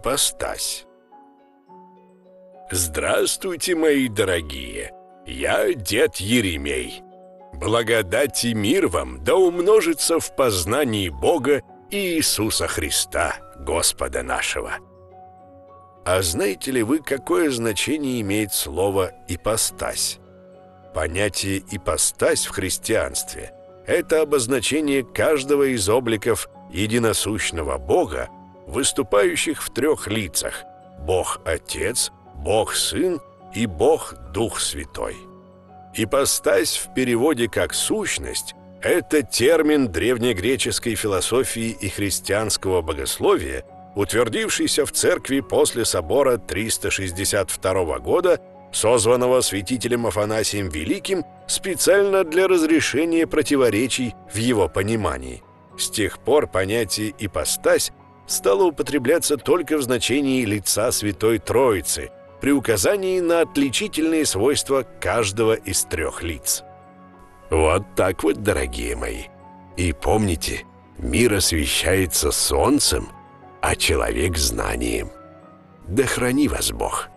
ипостась. Здравствуйте, мои дорогие! Я дед Еремей. Благодать и мир вам да умножится в познании Бога и Иисуса Христа, Господа нашего. А знаете ли вы, какое значение имеет слово «ипостась»? Понятие «ипостась» в христианстве – это обозначение каждого из обликов единосущного Бога, выступающих в трех лицах – Бог Отец, Бог Сын и Бог Дух Святой. Ипостась в переводе как «сущность» – это термин древнегреческой философии и христианского богословия, утвердившийся в церкви после собора 362 года, созванного святителем Афанасием Великим специально для разрешения противоречий в его понимании. С тех пор понятие «ипостась» стало употребляться только в значении лица Святой Троицы, при указании на отличительные свойства каждого из трех лиц. Вот так вот, дорогие мои. И помните, мир освещается солнцем, а человек знанием. Да храни вас Бог!